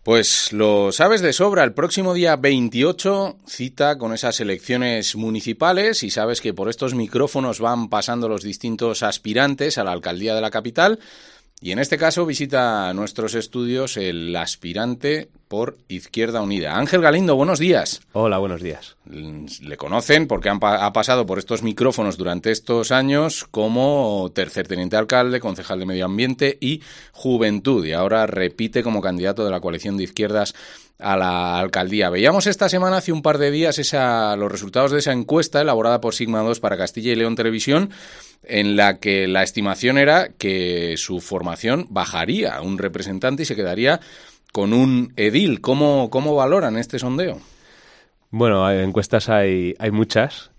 Pues lo sabes de sobra, el próximo día 28 cita con esas elecciones municipales y sabes que por estos micrófonos van pasando los distintos aspirantes a la alcaldía de la capital y en este caso visita nuestros estudios el aspirante por Izquierda Unida. Ángel Galindo, buenos días. Hola, buenos días. Le conocen porque ha pasado por estos micrófonos durante estos años como tercerteniente alcalde, concejal de Medio Ambiente y Juventud y ahora repite como candidato de la coalición de izquierdas a la alcaldía. Veíamos esta semana, hace un par de días, los resultados de esa encuesta elaborada por Sigma 2 para Castilla y León Televisión, en la que la estimación era que su formación bajaría a un representante y se quedaría con un edil. ¿Cómo valoran este sondeo? Bueno, encuestas hay muchas.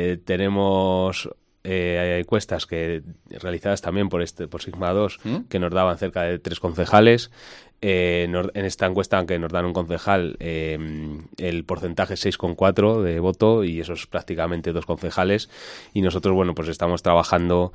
Tenemos encuestas realizadas también por Sigma 2 que nos daban cerca de 3 concejales. En esta encuesta, aunque nos dan un concejal, el porcentaje es 6,4 de voto y eso es prácticamente 2 concejales y nosotros, bueno, pues estamos trabajando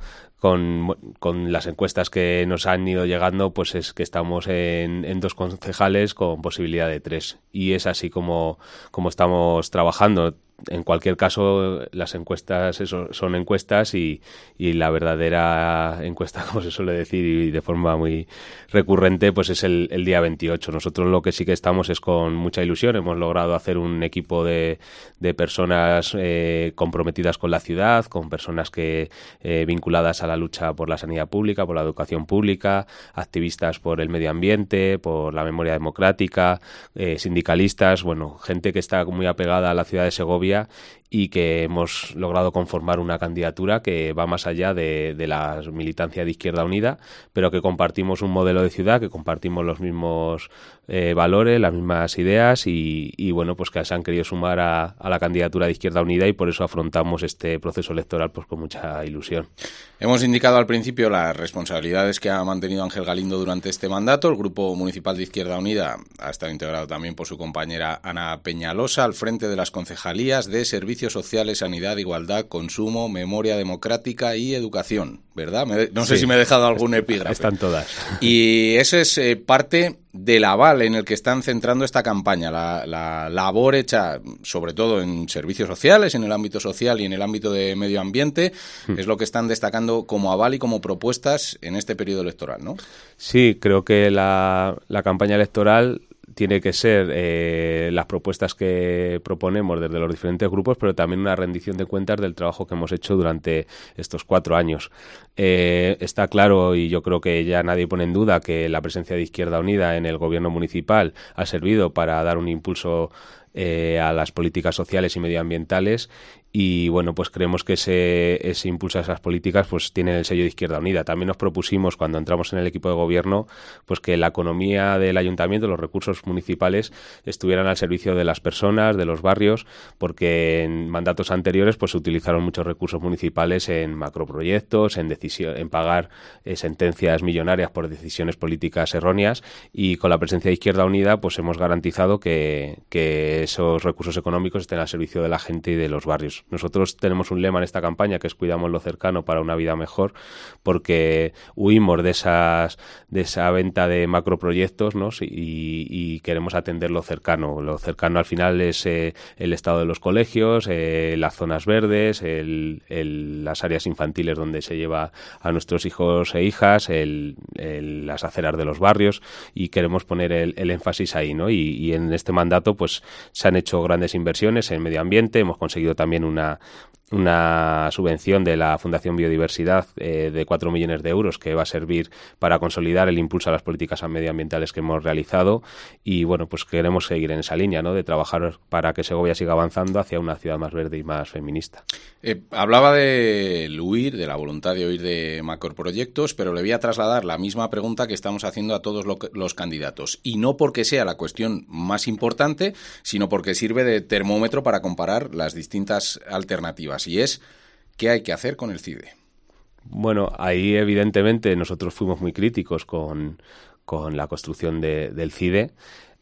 con las encuestas que nos han ido llegando, pues es que estamos en 2 concejales con posibilidad de 3 y es así como estamos trabajando. En cualquier caso, las encuestas son encuestas y la verdadera encuesta, como se suele decir, y de forma muy recurrente, pues es el día 28. Nosotros lo que sí que estamos es con mucha ilusión. Hemos logrado hacer un equipo de personas comprometidas con la ciudad, con personas vinculadas a la lucha por la sanidad pública, por la educación pública, activistas por el medio ambiente, por la memoria democrática, sindicalistas, bueno, gente que está muy apegada a la ciudad de Segovia y que hemos logrado conformar una candidatura que va más allá de la militancia de Izquierda Unida, pero que compartimos un modelo de ciudad, que compartimos los mismos valores, las mismas ideas y bueno, pues que se han querido sumar a la candidatura de Izquierda Unida y por eso afrontamos este proceso electoral pues con mucha ilusión. Hemos indicado al principio las responsabilidades que ha mantenido Ángel Galindo durante este mandato. El Grupo Municipal de Izquierda Unida ha estado integrado también por su compañera Ana Peñalosa al frente de las concejalías de Servicios Sociales, Sanidad, Igualdad, Consumo, Memoria Democrática y Educación, ¿verdad? No sé si me he dejado algún epígrafe. Están todas. Y eso es parte del aval en el que están centrando esta campaña, la labor hecha sobre todo en servicios sociales, en el ámbito social y en el ámbito de medio ambiente, es lo que están destacando como aval y como propuestas en este periodo electoral, ¿no? Sí, creo que la campaña electoral tiene que ser las propuestas que proponemos desde los diferentes grupos, pero también una rendición de cuentas del trabajo que hemos hecho durante estos 4 años. Está claro, y yo creo que ya nadie pone en duda, que la presencia de Izquierda Unida en el gobierno municipal ha servido para dar un impulso a las políticas sociales y medioambientales y bueno, pues creemos que ese impulso a esas políticas pues tiene el sello de Izquierda Unida. También nos propusimos cuando entramos en el equipo de gobierno pues que la economía del ayuntamiento, los recursos municipales estuvieran al servicio de las personas, de los barrios, porque en mandatos anteriores pues se utilizaron muchos recursos municipales en macroproyectos, en pagar sentencias millonarias por decisiones políticas erróneas y con la presencia de Izquierda Unida pues hemos garantizado que esos recursos económicos estén al servicio de la gente y de los barrios. Nosotros tenemos un lema en esta campaña que es cuidamos lo cercano para una vida mejor, porque huimos de esa venta de macroproyectos, ¿no? y queremos atender lo cercano. Lo cercano al final es el estado de los colegios, las zonas verdes, las áreas infantiles donde se lleva a nuestros hijos e hijas, las aceras de los barrios y queremos poner el énfasis ahí, ¿no? Y en este mandato pues se han hecho grandes inversiones en medio ambiente, hemos conseguido también una subvención de la Fundación Biodiversidad de 4 millones de euros que va a servir para consolidar el impulso a las políticas medioambientales que hemos realizado y bueno, pues queremos seguir en esa línea, ¿no? De trabajar para que Segovia siga avanzando hacia una ciudad más verde y más feminista. Hablaba de la voluntad de huir de macroproyectos, pero le voy a trasladar la misma pregunta que estamos haciendo a todos los candidatos y no porque sea la cuestión más importante, sino porque sirve de termómetro para comparar las distintas alternativas y es ¿qué hay que hacer con el CIDE? Bueno, ahí evidentemente nosotros fuimos muy críticos con la construcción del CIDE.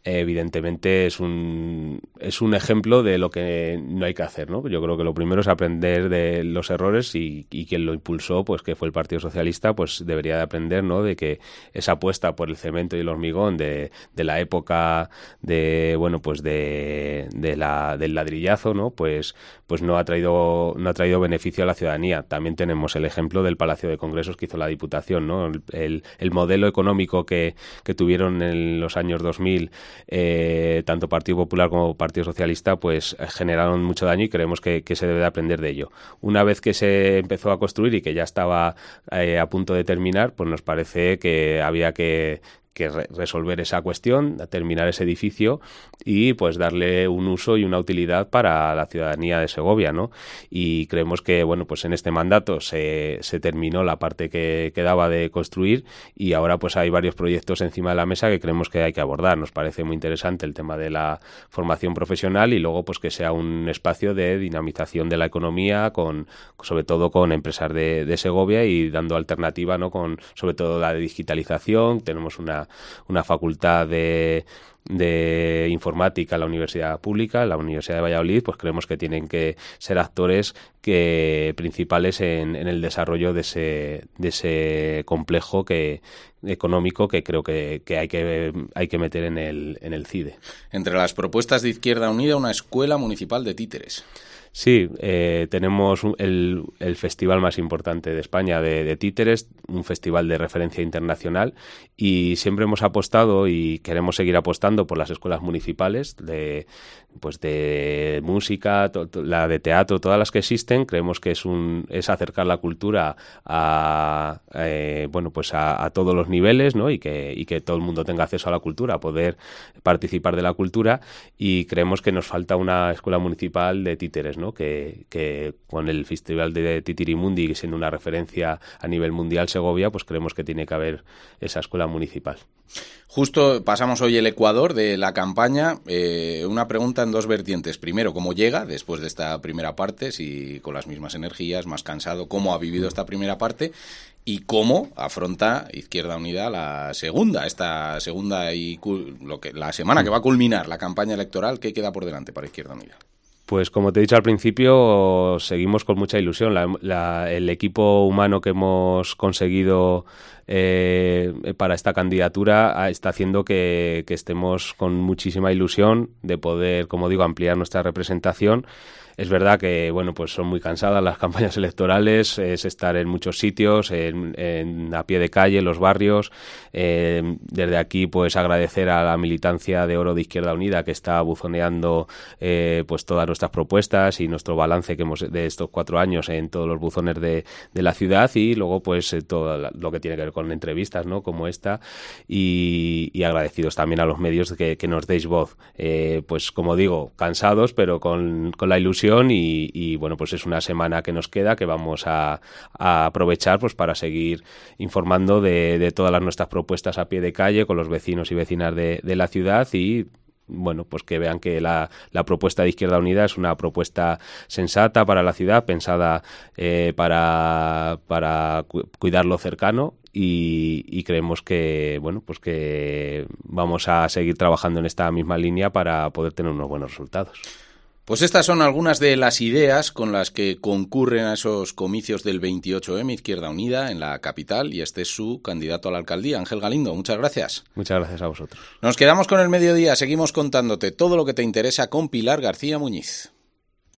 evidentemente es un ejemplo de lo que no hay que hacer, ¿no? Yo creo que lo primero es aprender de los errores y quien lo impulsó, pues que fue el Partido Socialista, pues debería de aprender, ¿no? De que esa apuesta por el cemento y el hormigón de la época de, bueno, pues del ladrillazo, ¿no? Pues no ha traído beneficio a la ciudadanía. También tenemos el ejemplo del Palacio de Congresos que hizo la Diputación, ¿no? El modelo económico que tuvieron en los años 2000 tanto Partido Popular como Partido Socialista, pues generaron mucho daño y creemos que se debe de aprender de ello. Una vez que se empezó a construir y que ya estaba a punto de terminar, pues nos parece que había que resolver esa cuestión, terminar ese edificio y pues darle un uso y una utilidad para la ciudadanía de Segovia, ¿no? Y creemos que, bueno, pues en este mandato se terminó la parte que quedaba de construir y ahora pues hay varios proyectos encima de la mesa que creemos que hay que abordar. Nos parece muy interesante el tema de la formación profesional y luego pues que sea un espacio de dinamización de la economía sobre todo con empresas de Segovia y dando alternativa, ¿no? Con sobre todo la digitalización. Tenemos una facultad de informática en la Universidad Pública, la Universidad de Valladolid, pues creemos que tienen que ser actores principales en el desarrollo de ese complejo económico que creo que hay que meter en el CIDE. Entre las propuestas de Izquierda Unida, una escuela municipal de títeres. Sí, tenemos el festival más importante de España de títeres, un festival de referencia internacional y siempre hemos apostado y queremos seguir apostando por las escuelas municipales de música, la de teatro, todas las que existen. Creemos que es acercar la cultura a todos los niveles, ¿no? y que todo el mundo tenga acceso a la cultura, a poder participar de la cultura y creemos que nos falta una escuela municipal de títeres, ¿no? Que con el Festival de Titirimundi siendo una referencia a nivel mundial Segovia, pues creemos que tiene que haber esa escuela municipal. Justo pasamos hoy el Ecuador de la campaña. Una pregunta en dos vertientes. Primero, ¿cómo llega después de esta primera parte? Si con las mismas energías, más cansado, ¿cómo ha vivido esta primera parte? Y cómo afronta Izquierda Unida la segunda y la semana que va a culminar la campaña electoral. ¿Qué queda por delante para Izquierda Unida? Pues como te he dicho al principio, seguimos con mucha ilusión. El equipo humano que hemos conseguido para esta candidatura está haciendo que estemos con muchísima ilusión de poder, como digo, ampliar nuestra representación. Es verdad que, bueno, pues son muy cansadas las campañas electorales, es estar en muchos sitios, a pie de calle, en los barrios. Desde aquí, pues agradecer a la militancia de Oro de Izquierda Unida que está buzoneando pues todas nuestras propuestas y nuestro balance que hemos de estos 4 años en todos los buzones de la ciudad y luego pues todo lo que tiene que ver con entrevistas, ¿no? Como esta y agradecidos también a los medios que nos deis voz. Pues como digo, cansados pero con la ilusión y bueno, pues es una semana que nos queda que vamos a aprovechar pues para seguir informando de todas nuestras propuestas a pie de calle con los vecinos y vecinas de la ciudad y bueno, pues que vean que la propuesta de Izquierda Unida es una propuesta sensata para la ciudad, pensada para cuidar lo cercano y creemos que bueno, pues que vamos a seguir trabajando en esta misma línea para poder tener unos buenos resultados. Pues estas son algunas de las ideas con las que concurren a esos comicios del 28M Izquierda Unida en la capital y este es su candidato a la alcaldía, Ángel Galindo. Muchas gracias. Muchas gracias a vosotros. Nos quedamos con el mediodía, seguimos contándote todo lo que te interesa con Pilar García Muñiz.